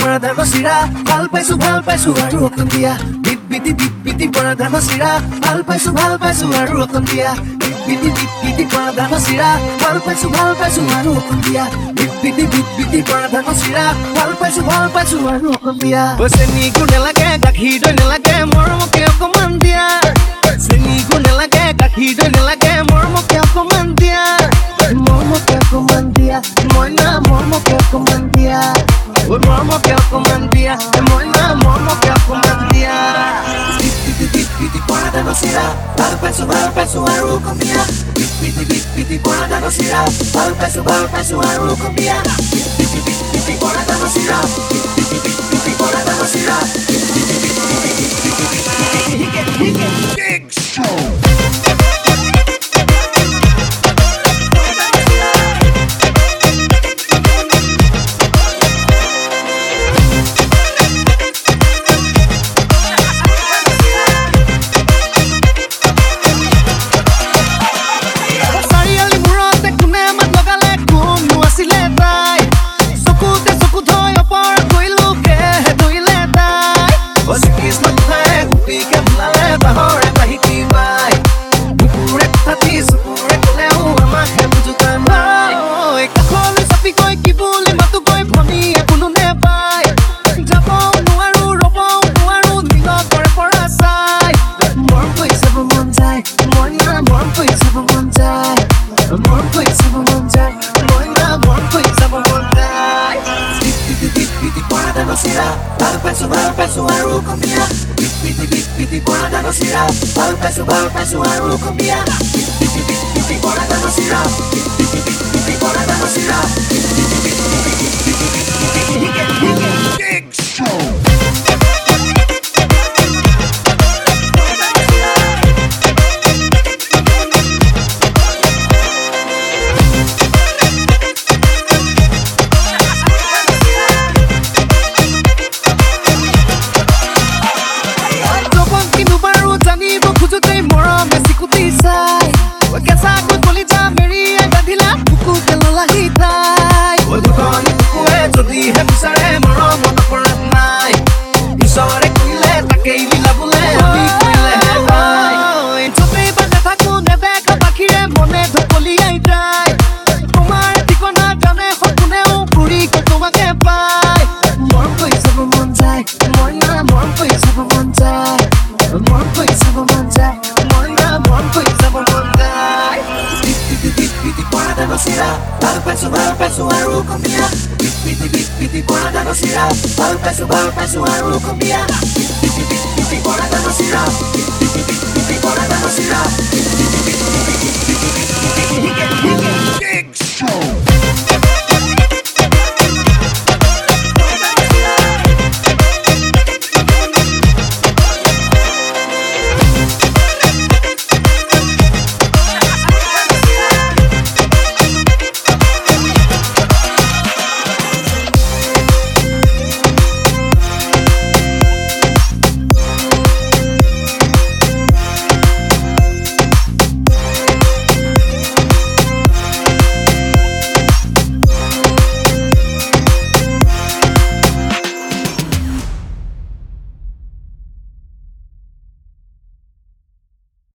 পৰা ধানৰ চিৰা ভাল পাইছো আৰু অকণ দিয়া বিট পৰা ধানৰ চিৰা ভাল পাইছো আৰু অকণ দিয়া বিট পৰা ধানৰ চিৰা ভাল পাইছো আৰু অকণ দিয়া বিট পৰা ধানৰ চিৰা ভাল পাইছো আৰু অকণ দিয়া চেনি গুণ নেলাগে গাখীৰ দৈ নেলাগে মৰমকে অকমান দিয়া চেনি গুণ নেলাগে গাখীৰ দৈ নেলাগে মৰমকে অকমান দিয়া মৰমকে অকমান দিয়া মইনা মৰমকে অকমান দিয়া মৰমকে অকমান দিয়া মইনা মৰমকে অকমান দিয়া বিট পৰা ধানৰ চিৰা ভাল পাইছো আৰু অকণ দিয়া বিট পৰা ধানৰ চিৰা ভাল পাইছো আৰু অকণ দিয়া বিট পৰা ধানৰ চিৰা বিট পৰা ধানৰ চিৰা Big Show ভাল পাইছো আৰু অকণ দিয়া বিট পৰা ধানৰ চিৰা ভাল পাইছো আৰু অকণ দিয়া বিট পৰা ধানৰ চিৰা বিট পৰা ধানৰ চিৰা Big Show ভাল পাইছো আৰু অকণ দিয়া বিট পৰা ধানৰ চিৰা ভাল পাইছো আৰু অকণ দিয়া বিট পৰা ধানৰ চিৰা বিট পৰা ধানৰ চিৰা Big Show